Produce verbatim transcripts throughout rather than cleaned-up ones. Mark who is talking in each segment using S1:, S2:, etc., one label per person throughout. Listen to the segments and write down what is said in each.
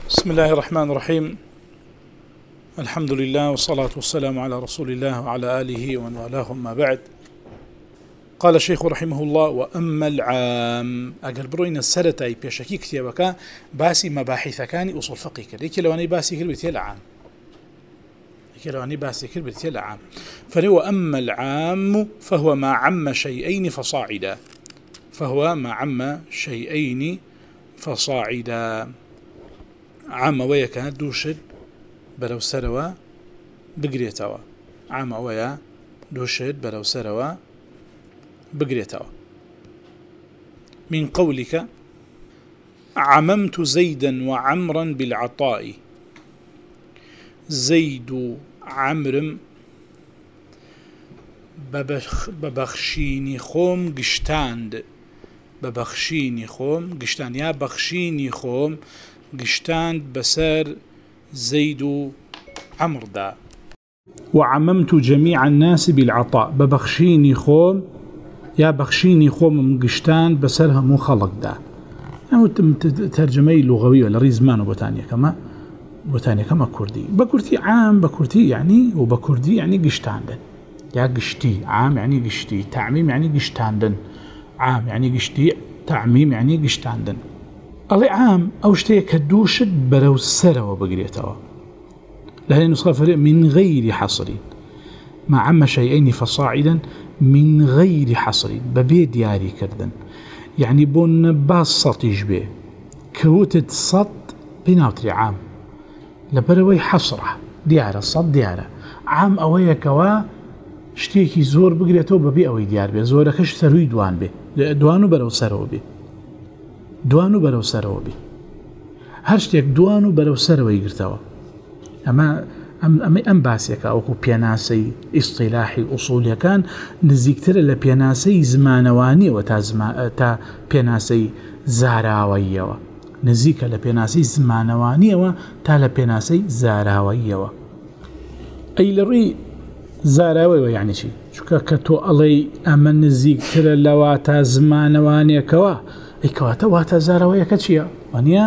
S1: بسم الله الرحمن الرحيم. الحمد لله والصلاة والسلام على رسول الله وعلى آله ومن والاه، ما بعد. قال الشيخ رحمه الله: وأما العام أقل بروين السلتاي بيشكي كتابك باسي مباحث كان أصول فقه كذلك لو أني باسي كل بيتي العام لو أني باسي كل بيتي العام فهو أما العام فهو ما عم شيئين فصاعدا فهو ما عم شيئين فصاعدا عام ويا كان دوشد بلو سروا بقريتوا عام ويا دوشد بلو سروا بقريتوا من قولك عممت زيدا وعمرا بالعطاء زيد عمرم ببخ ببخشيني خوم قشتاند ببخشيني خوم قشتان يا بخشيني خوم قشتاند بسر زيد عمر دا. وعممت جميع الناس بالعطاء ببخشيني خوم يا بخشيني خوم قشتاند بسرها مو خلق دا. يعني ترجمي لغوية ولا ريزمان وبوتانيا كما بوتانيا كما كردي بكردي عام بكردي يعني وبكردي يعني قشتاند يا قشتي عام يعني قشتي تعميم يعني قشتاندن عام يعني قشتي تعميم يعني قشتاندن. الله عام أو شتى كدوشد برو السرة وبقريتها لهذه نسخة فريق من غير حصر ما عم شيئين فصاعدا من غير حصر ببي دياري كردن يعني بون باصة يجبه كوتت صد بناوتري عام لبروي حصرة ديارة صد ديارة عام أويا كوا شتيكي زور بقريته ببي أوي ديار به زور كش سروي دوان به دوانو برو سرو به دوانو برو سرو به هر شتێک دوانو بەرەو سەرەوەی گرتەوە. ئەمە ئەمە ئەم باسێکە ئەوکو پێناسەی ئیستیلاحی ئوسوڵیەکان نزیکترە لە پێناسەی زمانەوانیەوە تا تا پێناسەی زاراوەییەوە نزیکە لە پێناسەی زمانەوانیەوە تا لە پێناسەی زاراوەییەوە. ئەی لە ڕووی زاراوەیەوە یعنی چی؟ چونکە کە تۆ ئەڵێی ئەمە نزیکترە لەوە تا زمانەوانیەکەوە ئەی کەواتە واتە زاراوەیەکە چییە؟ وانە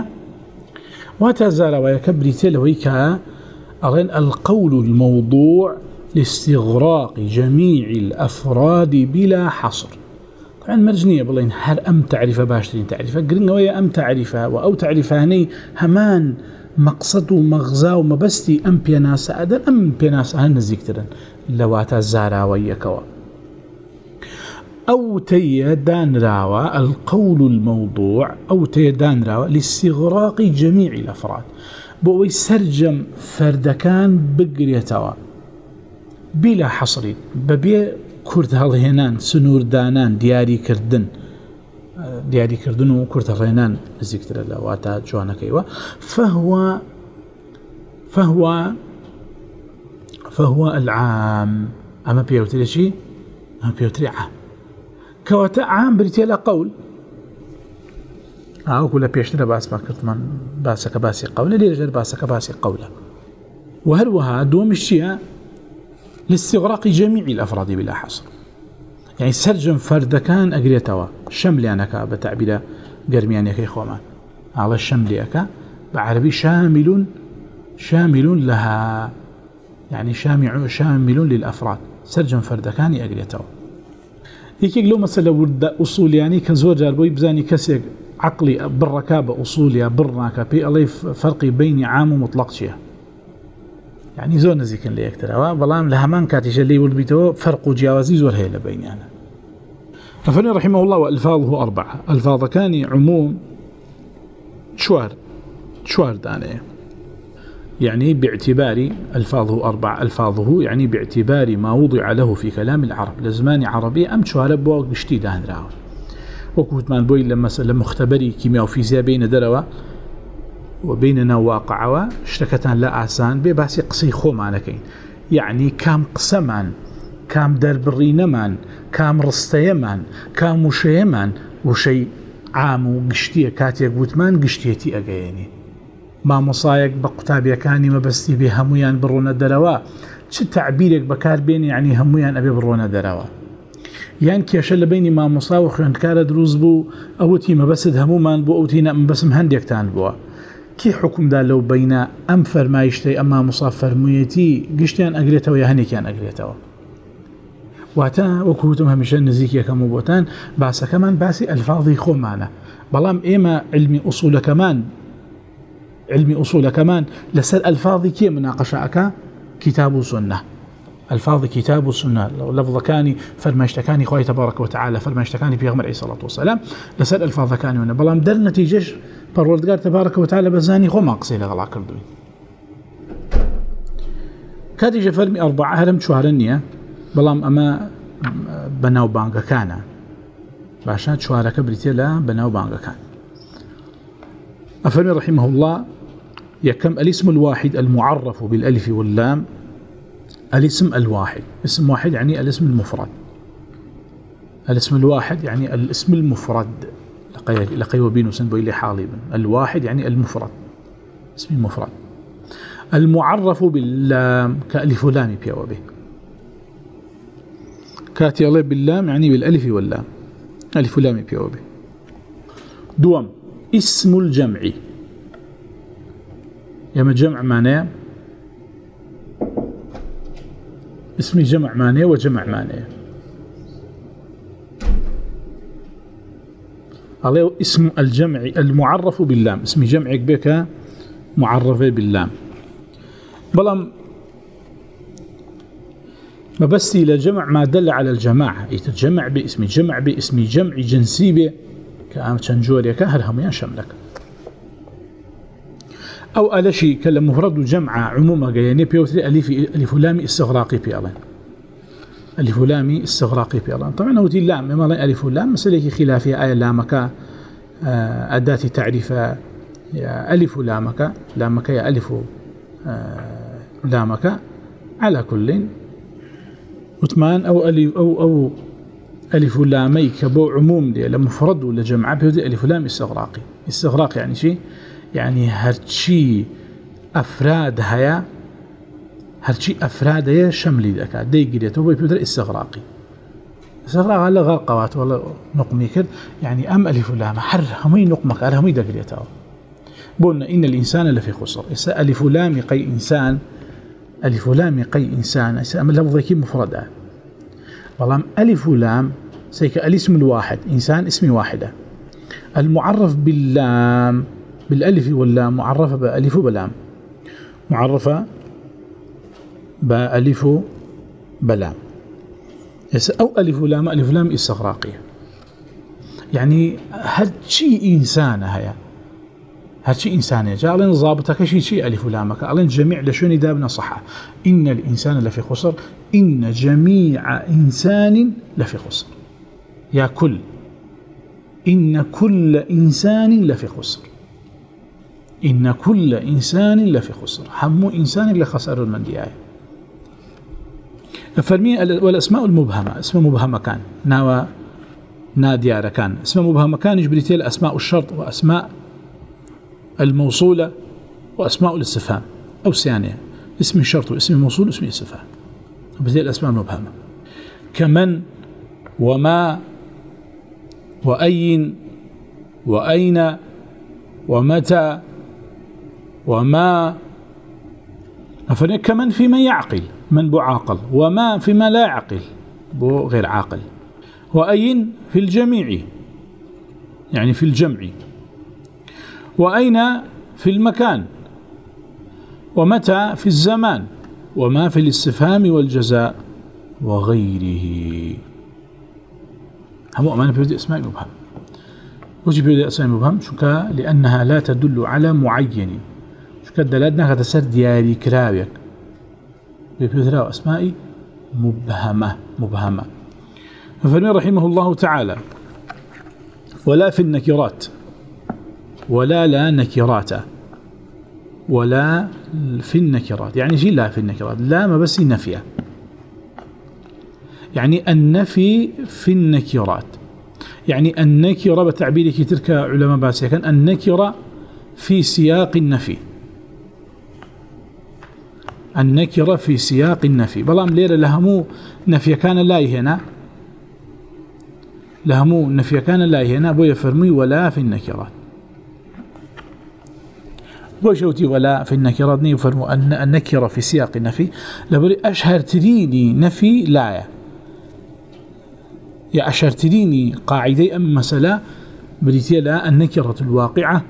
S1: واتە زاراوەیەکە بریتێ لەوەی کە ئەڵێن القول الموضوع لاستغراق جميع الأفراد بلا حصر. طبعا مرجنية بڵێن هەر ئەم تعریفە باشترین تعریفە گرنگەوەیە ئەم تعریفە و ئەو تعریفانەی هەمان مەقسەد و مەغزا و مەبەستی ئەم پێناسە ئەدەن ئەم پێناسە هەر نزیکترن لەواتە زاراوەیەکەوە. أو تيدان راوى القول الموضوع أو تيدان راوى لاستغراق جميع الأفراد بوي سرجم فردكان بقريتوا بلا حصر ببي كرد هالهنان سنور دانان دياري كردن دياري كردن وكرد هالهنان ذكر الله واتا جوانا كيوا فهو فهو فهو العام أما بيوتري شي أما بيوتري عام كواتا عام بريتي لا قول أو كل بيشتري باس ما كرتمان باسك باسي قوله ليه رجال باسك باسي قوله وهروها دوم الشيء لاستغراق جميع الأفراد بلا حصر يعني سرجم فرد كان أقريتوا شمليانك بتعبير قرميانك إخوامان على الشمليك بعربي شامل شامل لها يعني شامل شامل للأفراد سرجم فرد كان أقريتوا يكيك لو مثلا ورد أصول يعني كزور جاربوي بزاني كسيك عقلي بالركابة أصوليا برناك بي الله فرقي بين عام ومطلق شيء يعني زور نزيكن لي أكتر بلام لهمان كاتيش اللي والبيتو فرق جوازي زور هي لبيني أنا. فني رحمه الله وألفاظه أربعة ألفاظ كان عموم شوار شوار دانية يعني باعتبار ألفاظه أربع ألفاظه يعني باعتبار ما وضع له في كلام العرب لزمان عربي أم شوارع بوق بشتي دهن راو وكوت من بوي لما لما مختبري كيمياء وفيزياء بين دروا وبيننا واقعوا اشتكتان لا آسان بباسي قصي خو معنكين يعني كام قسمان كام دربرينمان كام رستيمان كام مشيمان وشي عام وقشتيه كاتيك بوتمان قشتيتي أجيني ما مصايق بقتابي كاني ما بستي به هميان برونا دروا چه تعبيرك بكار بيني يعني هميان أبي برونا دروا يعني كيش اللي بيني ما مصاوخ عند كار دروز بو أوتي ما بسد همومان بو أوتي نم بسم هنديك تان بوا كي حكم دا لو بين أم فرمايشتي أما مصاف فرميتي قشتيان أقريتها ويا هنيكيان أقريتها واتا وكوتم همشان نزيكي كمبوتان باسا كمان باسي الفاظي خو معنا بلام إما علمي أصول كمان علمي أصول كمان لسال الفاظي كي مناقشة كتاب وسنة الفاظ كتاب والسنة لفظ كاني فرماشتكاني خوي تبارك وتعالى فرماشتكاني في غمر عليه الصلاة والسلام لسال الفاظ كاني هنا بلام در نتيجة پروردگار تبارك وتعالى بزاني خو ما قصير غلا كردوي كاتي فرمي أربعة هرم شوارنية بلام أما بناو بانغا كان باشا شوارك بريتي لا بناو بانغا كان أفرمي رحمه الله يكم الاسم الواحد المعرف بالألف واللام الاسم الواحد اسم واحد يعني الاسم المفرد الاسم الواحد يعني الاسم المفرد لقي لقي وبين وسنبو إلي حالبا الواحد يعني المفرد اسم المفرد المعرف باللام كألف لام بيو به كاتي الله باللام يعني بالألف واللام ألف لام بيو به دوم اسم الجمع يما جمع معناه اسم جمع معناه وجمع معناه عليه اسم الجمع المعرف باللام اسم جمعك بك معرف باللام بلام ما بس إلى جمع ما دل على الجماعة يتجمع باسم جمع باسم جمع جنسي به كأم تنجوريا كهرهم يا شملك أو ألشي كلام مفرد جمع عموما يعني بيوتري ألف ألف لام استغراقي بيالان ألف لام استغراقي بيالان طبعا هو دي اللام ما ألف لام مسألة خلافية آية لامك أداة تعريف يا ألف لامك لامك يا ألف لامك على كل وثمان أو ألف أو أو ألف لامي كبو عموم دي لمفرد ولا جمع بيوتري ألف لام استغراقي استغراق يعني شيء يعني هرشي أفراد هيا هرشي أفراد هيا شملي ذكا دي قريته بيبدر استغراقي استغراق على غرقوات ولا نقمي كد يعني أم ألف لام حر همي نقمك على همي دقريته بقولنا إن الإنسان لفي خسر إسا ألف لام قي إنسان ألف لام قي إنسان إسا أم لفظ كي مفردة والله ألف لام سيك الاسم الواحد إنسان اسم واحدة المعرف باللام بالألف واللام معرفة بألف بلام معرفة بألف بلام أو ألف لام ألف لام استغراقية يعني هرشي إنسان هيا هرشي إنسان جاء لنا ضابطك شيء شيء ألف لامك ألين جميع لشوني دابنا صحة إن الإنسان لفي خسر إن جميع إنسان لفي خسر يا كل إن كل إنسان لفي خسر إن كل إنسان لفي خسر حمو إنسان لخسر المندياء فرمي والأسماء المبهمة اسم مبهمة كان ناوى ناديار كان اسم مبهمة كان يجبريتي الأسماء الشرط وأسماء الموصولة وأسماء الاستفهام أو ثانية اسم الشرط واسم الموصول واسم الاستفهام وبالتالي الأسماء المبهمة كمن وما وأين وأين ومتى وما أفرق كمن فيما يعقل من بو عاقل وما فيما لا يعقل بو غير عاقل وأين في الجميع يعني في الجمع وأين في المكان ومتى في الزمان وما في الاستفهام والجزاء وغيره هم أمانة بيودي أسماء مبهم وجي بيودي أسماء مبهم شكا لأنها لا تدل على معين شكا دلالتنا كتسر دياري كراويك بيودي أسماء مبهمة مبهمة ففرمي رحمه الله تعالى ولا في النكرات ولا لا نكرات ولا في النكرات يعني شيء لا في النكرات لا ما بس نفيه يعني النفي في النكرات يعني النكرة بتعبير تلك علماء باسيا كان النكرة في سياق النفي النكرة في سياق النفي بلام ليلة لهمو نفي كان لا هنا لهمو نفي كان لا هنا بو يفرمي ولا في النكرات وشوتي ولا في النكرات يفرمو أن النكرة في سياق النفي لبري أشهر تريني نفي لا يا أشهر تريني قاعدة أم مسألة بريتي لا النكرة الواقعة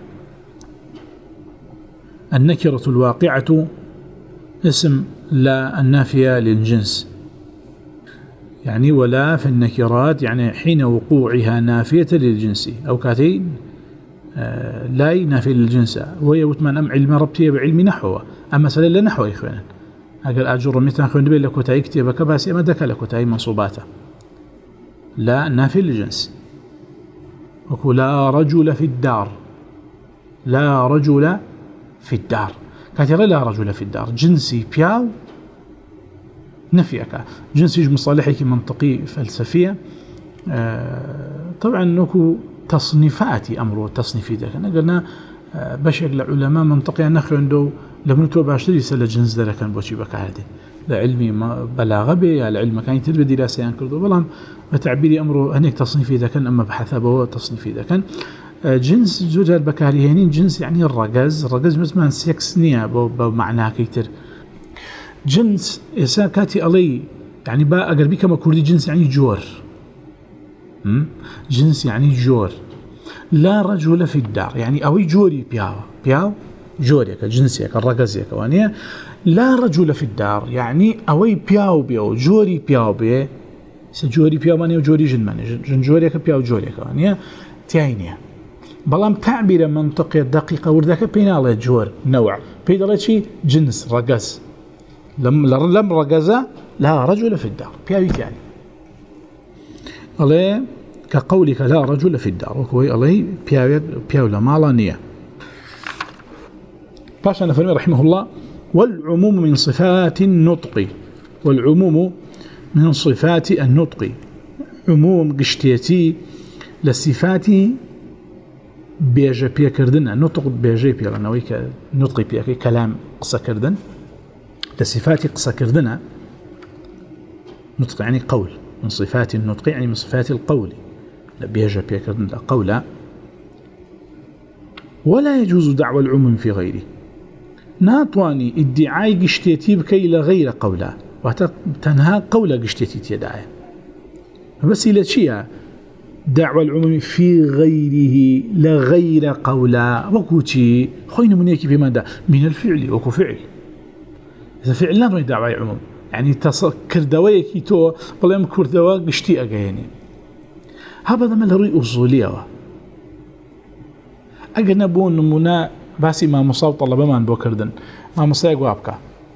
S1: النكرة الواقعة اسم لا النافية للجنس يعني ولا في النكرات يعني حين وقوعها نافية للجنس أو كاتين آه لا نافية للجنس وهي وثمان أم علم ربطية بعلم نحوه أما مسألة لا نحو إخوانا أقل أجر مثلا خلون بي لكوتاي كتابك باسي أما دك لكوتاي منصوباته لا نافية للجنس وكو لا رجل في الدار لا رجل في الدار كاتيرا لا رجل في الدار جنسي بياو نفيك جنسي مصالحك منطقي فلسفية آه طبعا نكو تصنيفاتي أمره تصنيفي ذاك قلنا آه بشكل علماء منطقي نخل عنده لم نتوى باشتري سلا جنس ذا كان بوشي بك هذه لعلمي بلاغة به العلم كان يتربى دراسة ينكردو بلام بتعبيري أمره هناك تصنيفي ذا كان أما بحثه هو تصنيفي ذا كان آه جنس زوجات بكاريهين جنس يعني الرجز الرجز مثلا سكسنيا بمعنى كيتر جنس إسا كاتي علي يعني با أقربي كما كردي جنس يعني جور جنس يعني جور لا رجل في الدار يعني أوي جوري بياو بياو جوريك جنسيك الرقزيك وانيا لا رجل في الدار يعني أوي بياو بياو جوري بياو بي سجوري بياو ماني وجوري جن ماني جن جوريك بياو جوريك وانيا تاينيا بلام تعبير منطقية دقيقة وردك بين الله جور نوع بيدر شيء جنس رقز لم لم رجز لا رجل في الدار بياويت يعني الله كقولك لا رجل في الدار وكوي الله بياوي بياو لما نية باشا نفرمي رحمه الله والعموم من صفات النطق والعموم من صفات النطق عموم قشتيتي للصفات بيجا بيا كردن نطق بيجا بيا لأنه نطق بيا كلام قصة كردن لصفات قصة كردنا نطق يعني قول من صفات النطق يعني من صفات القول بيجا بيا كردن قولا ولا يجوز دعوى العموم في غيره ناطواني ادعاء قشتيتي بكي لغير قولا وتنهى قول قشتيتي تيدعي بس إلى شيء دعوى العموم في غيره لغير قولا وكوتي خوين منيكي بماذا من الفعل وكو فعل إذا فعل لا نوي دعوى عموم يعني تصكر دوايكي تو بلا يمكر دواء قشتي أغياني هذا ما لري أصولية أجنبون نمونا باسي ما مصاب طلبه ما نبو كردن ما مصايق وابكا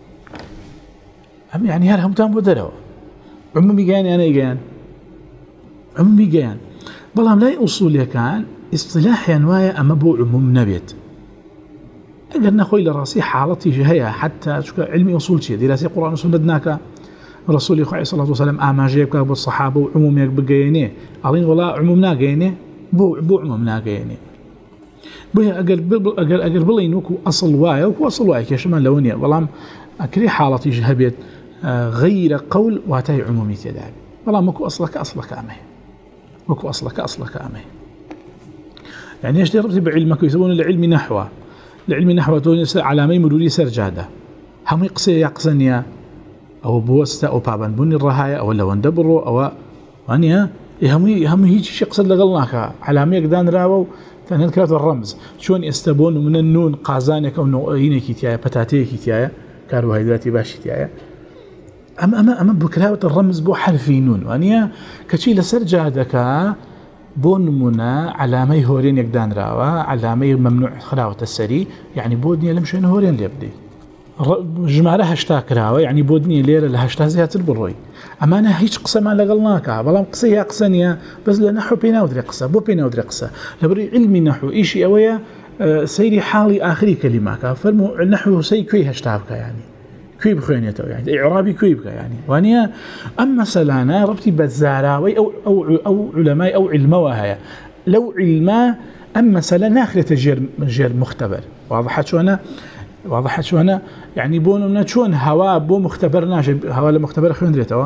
S1: هم يعني هل هم تنبو دروا عمومي جاني أنا إيجان عمومي جان بلام لا أصولية كان اصطلاح ينوايا أما بو عموم نبيت أجرنا خوي لراسي حالتي جهية حتى علمي أصول شيء دراسي قرآن وسنة رسول الله عليه الصلاة والسلام آما جيبك بالصحابة وعموميك بقيني قالين والله عمومنا قيني بو بو عمومنا قيني بويا أقل أقل أقل بلي نوكو أصل واي وكو أصل واي كشمان لونيا والله أكري حالتي جهبيت غير قول واتاي عمومي تدابي والله مكو أصلك أصلك أمي مكو أصلك أصلك أمي يعني إيش تربطي بعلمك يسمون العلم نحوه العلم نحوه توني علامي مروري سرجادة هم يقصي يقصنيا أو بوستا أو بابان بني الرهاية أو لو اندبروا أو أنيا هم هم هيك شيء قصد لقلناك علامي قدان راو فنذكرت الرمز شون يستبون من النون قازانك أو نوعين كتايا بتاتي كتايا كاربوهيدرات باشي كتايا أما أما أما بكلاوة الرمز بو حرفي نون وأنيا كشي لسرجادك بون منا علامي هورين يقدان راوا علامي ممنوع خلاوة السري يعني بودني لمشين هورين ليبدي جمارة هشتاك راوا يعني بودني ليرة لهشتا زيادة البروي أما أنا هيش قصة ما لقلناك بلام قصة هي قصة بس لنحو بينا ودري قصة بو بينا ودري قصة لبري علمي نحو إيشي أويا سيري حالي آخري كلماك فرمو النحو سي كوي هشتاك يعني كوي بخوينيته يعني إعرابي كوي بك يعني وانيا أما سلانا ربطي بزاراوي أو, أو, أو علماء أو علماء لو علماء أما سلا ناخلة جير, جير مختبر واضحة شو أنا واضحة شو أنا يعني بوننا شون هواء بو مختبر ناجي هواء لمختبر خلون دريتوا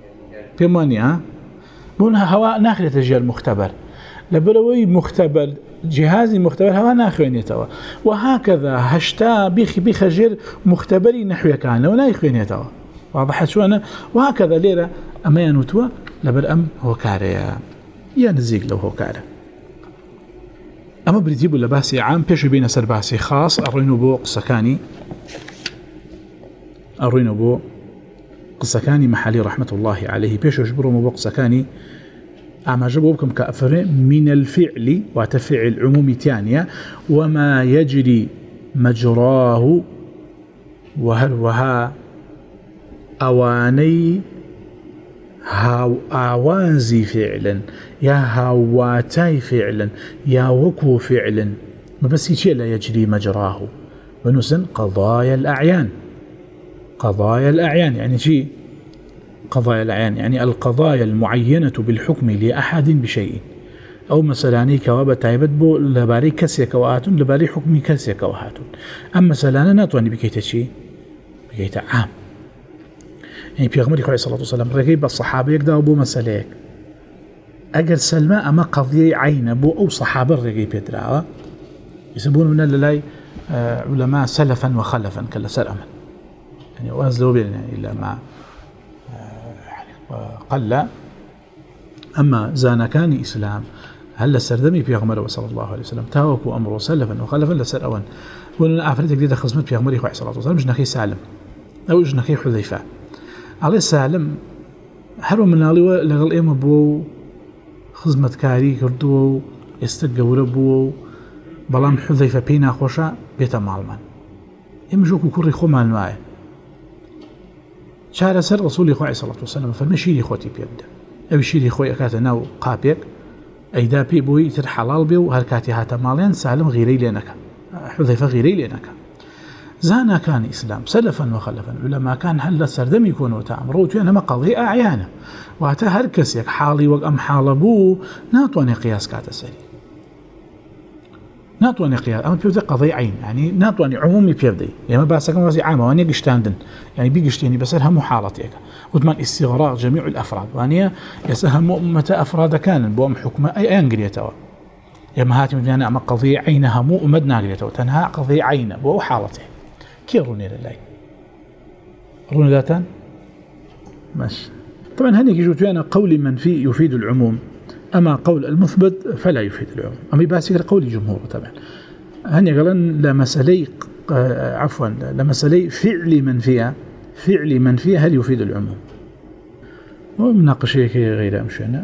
S1: بيمانيا بون هواء ناخلة جير مختبر لبلوي مختبر جهازي مختبر هوا ناخوينيتوا وهكذا هشتا بيخ بخجر مختبري نحوي كان لو ناخوينيتوا واضح شو أنا وهكذا ليرة أما ينوتوا لبر أم هو كاريا يا نزيق لو هو كاريا أما بريتيبو لباسي عام بيش بين سر باسي خاص أروينو بو قصكاني أروينو بو قصكاني محلي رحمة الله عليه بيش يجبروا بو قصكاني أما جبوكم كأفر من الفعل وتفعل عمومي تانية وما يجري مجراه وهل وها أواني هاو آوانزي فعلا يا هاواتاي فعلا يا وكو فعلا ما بس شيء لا يجري مجراه ونسن قضايا الأعيان قضايا الأعيان يعني شيء قضايا الأعيان يعني القضايا المعينة بالحكم لأحد بشيء أو مثلا كوابة تايبت بو لباري كسيك وآتون لباري حكمي كسيك وآتون أما مثلا ناتواني بكيت شيء بكيت عام يعني بيغمري عليه الصلاة والسلام رقيب الصحابة يقدروا بو مسألة أجر سلمى أما قضية عين بو أو صحابة رقيب يدرعها يسمون من اللي علماء سلفا وخلفا كلا سلما يعني وأنزلوا بيننا إلا ما قل أما زانا كان إسلام هل السردمي بيغمره صلى الله عليه وسلم تاوكو أمره سلفا وخلفا لسر أوان ولنا أفريتك دي خزمت بيغمره عليه الصلاة والسلام جنخي سالم أو جنخي حذيفة عليه سالم هرو من عليه لغل إيما بو خزمت كاري كردو يستقور بو بلام حذيفة بينا خوشا بيتا معلمان إما جوكو كوري خو مال معي شارع سر رسول الله عليه الصلاة والسلام فمشيري خوتي بيبدا أو شيري خوي أكاتا ناو قابيك أيدا بي بوي تر حلال بيو هالكاتي هاتا مالين سالم غيري لينك حذيفة غيري لينك زانا كان إسلام سلفا وخلفا علماء كان هل سردم يكونوا تأمروا تيانا ما قضي أعيانا واتا هركسيك حالي وقام حالبو ناطواني قياس كاتا سري ناطواني قياس أما بيبدأ قضي عين يعني ناطواني عمومي بيبدأ يعني ما باسكم واسي عامة واني قشتاندن يعني بيقشتيني بسرها محالتك وثمان استغراق جميع الأفراد واني يسهم أمة أفراد كان بوم حكمة أي أنقريتوا يما هاتي من أما قضي عينها مو أمدنا قريتوا تنها قضي عين بو حالته كي روني لله روني ذاتان ماشي طبعا هني يجوتوانا قول منفي يفيد العموم أما قول المثبت فلا يفيد العموم أما يباسك قول الجمهور طبعا هني قالن لمسألي عفوا لمسألي فعل منفية فعل منفية هل يفيد العموم ومناقشة غير أمشينا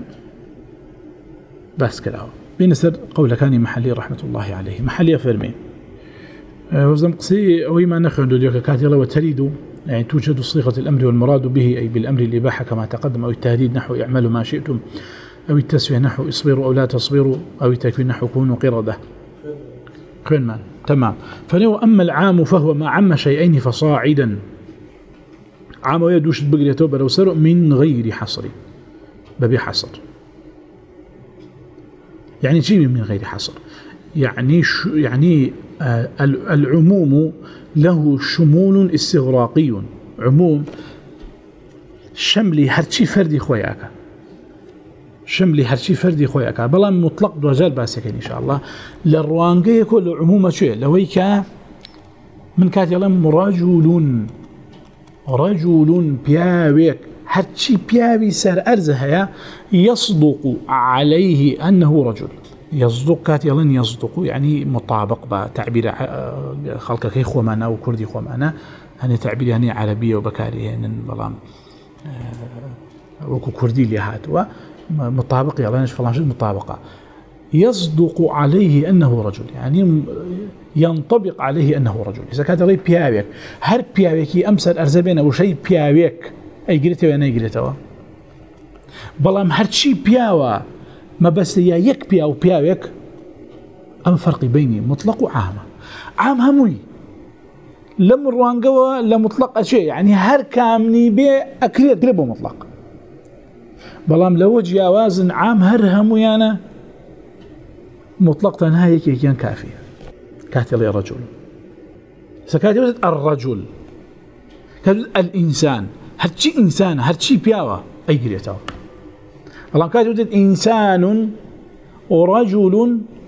S1: بس كده بينسر قول كان محلي رحمة الله عليه محلي فرمي وزم قصي أو ما نخرج ديوك كاتيلا وتريد يعني توجد صيغة الأمر والمراد به أي بالأمر الإباحة كما تقدم أو التهديد نحو اعملوا ما شئتم أو التسوية نحو اصبروا أو لا تصبروا أو التكوين نحو كونوا قردة كون مان تمام فلو أما العام فهو ما عم شيئين فصاعدا عام ويدوش بقريته بلو سروا من غير حصر ببي حصر يعني شيء من غير حصر يعني شو يعني آه العموم له شمول استغراقي عموم شملي هرشي فردي خوياك شملي هرشي فردي خوياك بلا مطلق دوجال باسكين إن شاء الله للروانقة يكون عمومة شيء لويك من كاتلم رجل رجل بياويك هرشي بياوي سر أرزها يصدق عليه أنه رجل يصدق كاتيلن يصدق يعني مطابق بتعبير خلق كي خو معنا وكردي خو معنا هني تعبير يعني عربية وبكاري يعني بلام وكو كردي اللي هاتوا مطابق يلانش فلانش مطابقة يصدق عليه أنه رجل يعني ينطبق عليه أنه رجل إذا كانت غير بياويك هر بياويك أمسر أرزبين أو شيء بياويك أي قلتوا يعني أي قلتوا بلام هر شيء بياوا ما بس يا يك بيا وبياويك أم فرق بيني مطلق وعام عام هموي لم روانقوا لمطلق شيء يعني هر كامني بي أكريت قريبه مطلق بلام لو جاوازن عام هر هموي أنا مطلق تنهاية كان كافية كاتل يا رجل سكاتل الرجل كاتل الإنسان هرشي إنسان هرشي بياوا أي قريته الله كاتب إنسان ورجل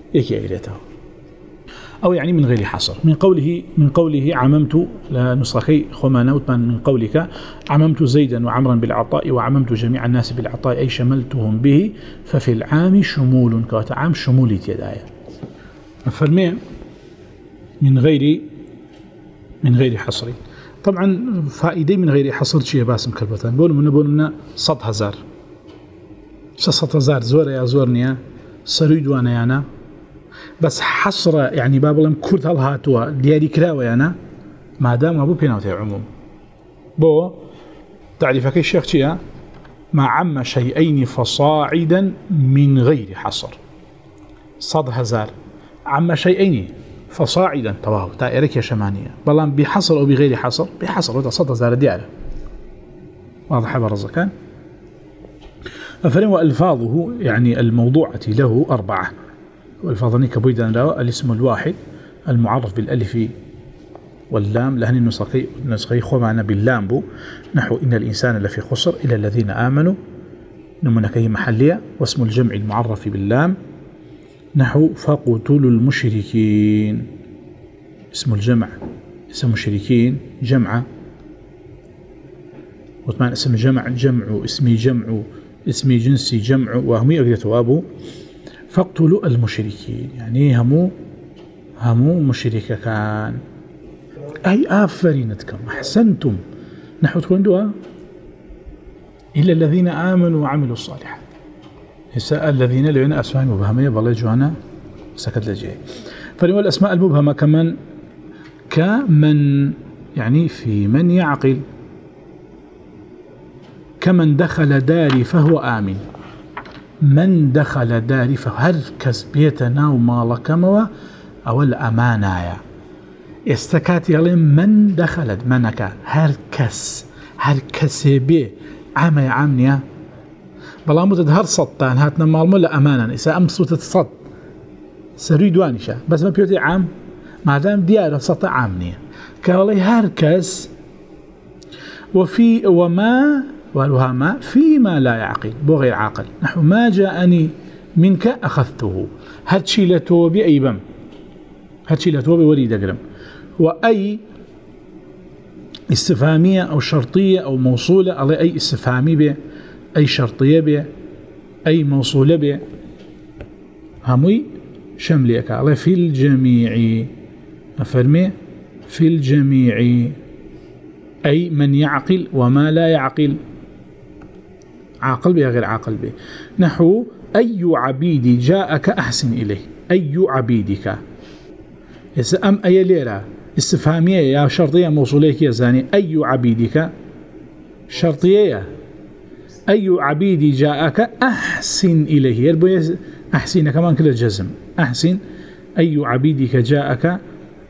S1: يكي أجريته أو يعني من غير حصر. من قوله من قوله عممت لنسخي خمانوت من قولك عممت زيدا وعمرا بالعطاء وعممت جميع الناس بالعطاء أي شملتهم به، ففي العام شمول كواتعام شموليت يدايا. فرمي من غير من غير حصر. طبعا فائدة من غير حصر شيء باسم كربتان بقول من بقول لنا صد هزار صد هزار زور يا زورنيا سريد وانا يانا بس حصر يعني بابلم كرت هالهاتوا دياري كراوي يانا ما دام ابو بيناوتي عموم بو تعريفك الشيخ شيا ما عم شيئين فصاعدا من غير حصر. صد هزار عم شيئين فصاعدا طبعا دائرك يا شمانية بلان بحصر أو بغير حصر بحصر وده صد هزار ديارة واضح برزكان. فلن وألفاظه يعني الموضوعة له أربعة والفاظني كبيدا له الاسم الواحد المعرف بالألف واللام لهن النسخي النسخي خو معنا باللام بو نحو إن الإنسان لفي خسر إلى الذين آمنوا نمونكه محلية. واسم الجمع المعرف باللام نحو فقتلوا المشركين. اسم الجمع اسم المشركين جمع وثمان اسم الجمع جمع اسمي جمع اسمي جنسي جمع وهم يقدروا أبو فقتلوا المشركين يعني همو همو مشركة كان أي آفرينتكم أحسنتم نحو تكون دوا إلا الذين آمنوا وعملوا الصالحات. هساء الذين لين أسماء مبهمة بالله جوانا سكت لجي. فلما الأسماء المبهمة كمان كمن يعني في من يعقل كمن دخل داري فهو آمن. من دخل داري فهو هركز بيتنا ومالكموا أو الأمانايا استكات يلين من دخلت منك هركز هركز بيه عام عامنيا بلا متدهر صدتان هاتنا مالمولا أمانا إسا أمسو تتصد سريد وانشا بس ما بيوتي عام ما دام ديارة سطع عامنية كالي هركز وفي وما والها ما فيما لا يعقل بو غير عاقل نحو ما جاءني منك أخذته هاتشي لتوبي أي بم هاتشي لتوبي وليد أقرم. وأي استفهامية أو شرطية أو موصولة على أي استفهامي به أي شرطية به أي موصولة به هموي شمليك على في الجميع أفرمي في الجميع أي من يعقل وما لا يعقل عاقل به غير عاقل به. نحو أي عبيدي جاءك أحسن إليه أي عبيدك إذا أم أي ليرة استفهامية يا شرطية موصولية يا زاني أي عبيدك شرطية أي عبيدي جاءك أحسن إليه يربو أحسن كمان كل الجزم أحسن أي عبيدك جاءك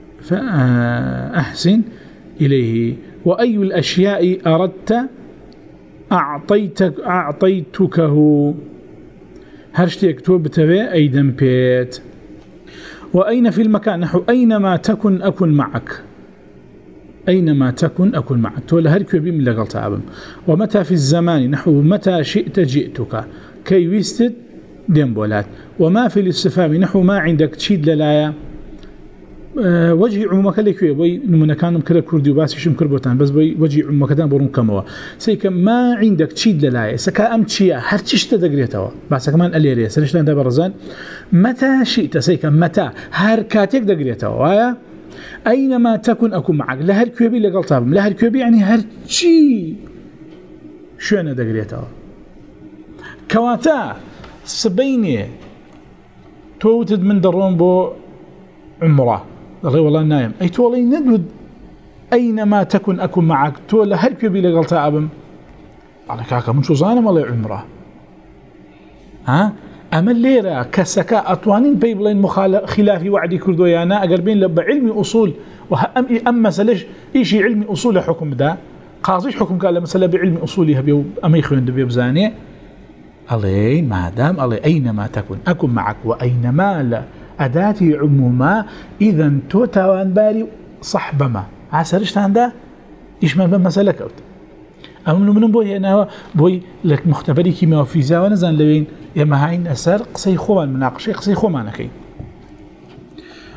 S1: فأحسن إليه. وأي الأشياء أردت أعطيتك أعطيتكه هرشتك توبتبه أيدن بيت. وأين في المكان نحو أينما تكن أكن معك أينما تكن أكن معك تولى هركو بي من لقلت عبم. ومتى في الزمان نحو متى شئت جئتك كي ويستد دينبولات. وما في الاستفهام نحو ما عندك تشيد للايا أه وجه عمك لكوي بوي نمنا كانم كلا كردي وباسي شم كربوتان بس بوي وجه عمك دان برون كموا سيكم ما عندك تشيد للايا سكا ام تشيا هر تشت دغريتوا بس كمان اليريا سرشلان دا برزان متى شئت سيكم متى هر كاتك دغريتوا وايا أينما تكن أكون معك لا هر كوبي لقلتهم لا هر كوبي يعني هر شي شو أنا دقريتها كواتا سبيني توتد من درون بو عمره الله والله نايم أي تولي ندود أينما تكن أكون معك تولى هر كوبي لقلتهم على كاكا من شو زانم الله عمره ها أما الليرة كسكاء أطوانين بيبلين خلافي وعدي كردويانا أقربين لبا علمي أصول أما سلش إيشي علمي أصول حكم دا قاضيش حكم قال مثلا بعلمي أصولها بيو أما يخوين دبيو بزاني علي ما دام علي أينما تكن أكن معك وأينما لا أداتي عموما إذن توتاوان باري صحبما عسرشت عنده إيش ما بمسألة كوت أمنو من بوي أنا بوي لك مختبري كيمياء وفيزياء ونزان لوين يا ما هاين أسر قصي خوان مناقشة قصي خوان كين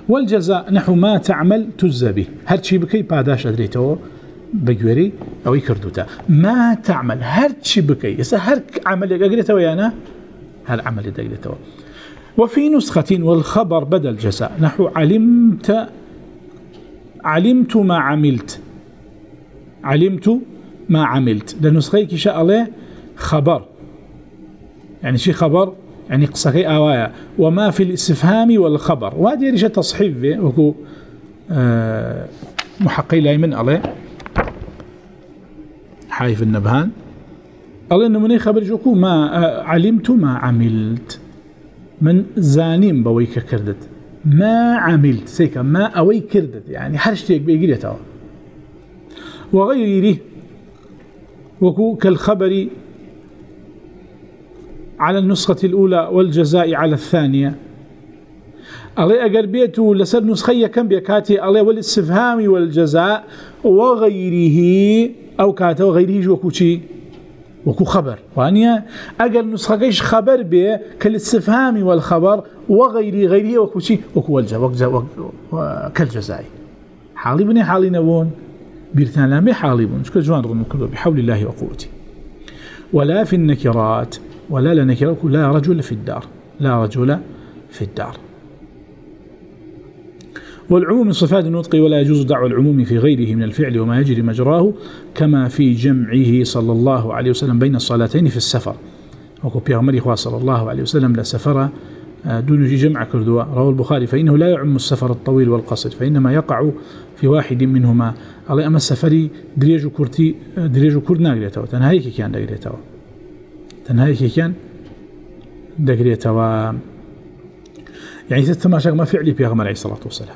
S1: والجزاء نحو ما تعمل تجزى به هرشي بكي باداش أدريتو بجوري أو يكردوتا ما تعمل هرشي بكي يسا هر عمل أدريتو يانا هل عمل أدريتو. وفي نسخة والخبر بدل جزاء نحو علمت علمت ما عملت علمت ما عملت لنسخيك شاء الله خبر يعني شي خبر يعني قصكي آوايا وما في الاستفهام والخبر وهذه يريش تصحيف وكو آه محقي لايمن عليه حايف النبهان الله إنه مني خبر جوكو ما آه علمت ما عملت من زانيم بويك كردت ما عملت سيكا ما أوي كردت يعني حرشتك بيقريتها وغيره وكو كالخبر على النسخة الأولى والجزاء على الثانية الله أقر بيته لسر نسخية كم بيكاتي الله والاستفهام والجزاء وغيره أو كاته وغيره وكو شي وكو خبر وانيا أقر نسخيش خبر بيه كالاستفهام والخبر وغيره غيره وكو شي وكو الجزاء كالجزاء حالي بني حالي نبون بيرتان لامي حالي بون شكرا جوان رغم كله بحول الله وقوته. ولا في النكرات ولا لنكرات لا رجل في الدار لا رجل في الدار. والعموم من صفات النطق ولا يجوز دعوى العموم في غيره من الفعل وما يجري مجراه كما في جمعه صلى الله عليه وسلم بين الصلاتين في السفر وكو بيغمري خواه صلى الله عليه وسلم لا سفر دون جمع كردوا رواه البخاري فإنه لا يعم السفر الطويل والقصر فإنما يقع في واحد منهما الله أما السفري دريجو كرتي دريجو كرد ناقريتوا تنهايك كان داقريتوا تنهايك كان داقريتوا يعني تتماشى ما فعلي بيغمر عليه الصلاة والسلام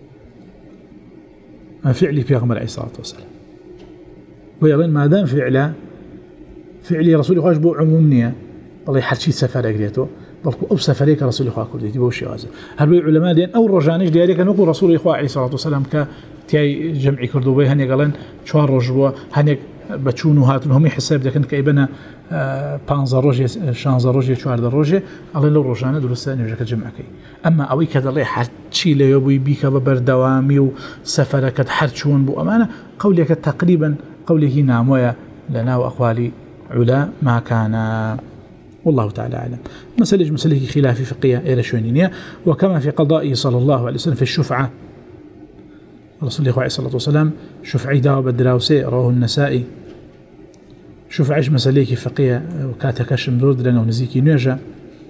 S1: ما فعلي بيغمر عليه الصلاة والسلام ويظن ما دام فعله فعلي رسول الله بو عمومنية الله يحرشي سفر داقريتوا بلكو أو سفريك رسول الله كردي بوشي غازة هل بي علماء دين أو رجانيش ديالك نقول رسول الله عليه الصلاة والسلام كتاي جمع كردو بي هني قالن شوار رجبوا هني بتشونو هاتون هم حساب دكن كيبنا بانزا روجي شانزا روجي شوار دروجي الله لو رجانه درساني وجك جمع كي أما أوي كذا الله حرشي ليبوي بيك ببردوامي وسفرك حرشون بو أمانة قولك تقريبا قوله نامويا لنا وأقوالي علا ما كان والله تعالى أعلم. مسألة مسألة خلافي فقهية إلى شونينية وكما في قضائه صلى الله عليه وسلم في الشفعة رسول الله عليه الصلاة والسلام شفعي داو بدراوسي رواه النسائي شفعيش مسألة فقهية وكاتكاش مدرد لنا ونزيكي نيجا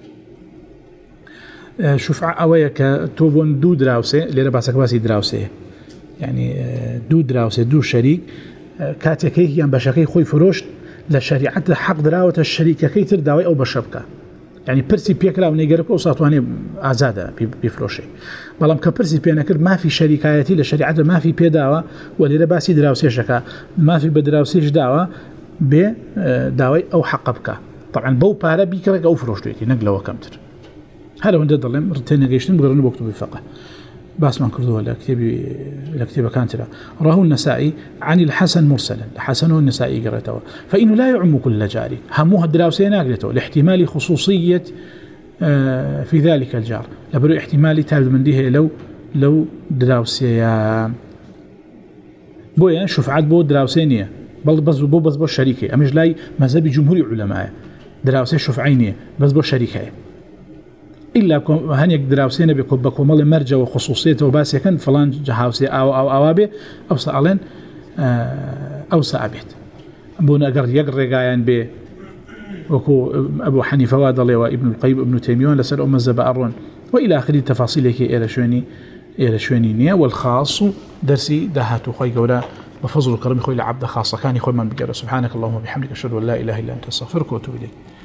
S1: شفعة أويا كتوبون دو دراوسي ليرا باسك باسي دراوسي يعني دو دراوسي دو شريك كاتكي يعني بشاكي خوي فروش لشريعة حق دراوة الشريكة كي ترداوي أو بشبكة يعني برسي بيكلا ونيجرك وصاتواني آزادة بفروشي بلام كبرسي بينكر ما في شركايتي لشريعة ما في بيداوة وليرا باسي دراوسي شكا ما في بدراوسيش داوة بداوي أو حقبك طبعا بو بارا بيكرك أو فروشتويتي نقله وكمتر هذا وند ضلم رتين جيشتن بغيرنا بكتب الفقه باس من كردوه لكتب لكتب كانترا راه النسائي عن الحسن مرسلا حسن النسائي قرأته فإنه لا يعم كل جاري هموها الدراوسين قرأته لاحتمال خصوصية في ذلك الجار لبرو احتمالي تابد من ديه لو لو دراوسيا بويا شفعات بو دراوسينية بل بس بو بس بو شريكي أمش لاي مذهب جمهور علماء دراوسي شفعينية بس بو شريكي إلا هنيك دراوسينا بكوبك ومال مرجع وخصوصيته وباسي كان فلان جهاوسي أو أو أوابي أو سألين أو سأبيت أبونا قر يقر قاين ب وكو أبو حنيفة وادلي وابن القيم ابن تيمية لسر أم الزبائرون وإلى آخر تفاصيلك إلى شويني إلى شوينية والخاص درسي دهاتو خوي قولا بفضل الكرم خوي لعبد خاصة كان خوي من بقرأ سبحانك اللهم وبحمدك أشهد أن لا إله إلا أنت أستغفرك وأتوب إليك.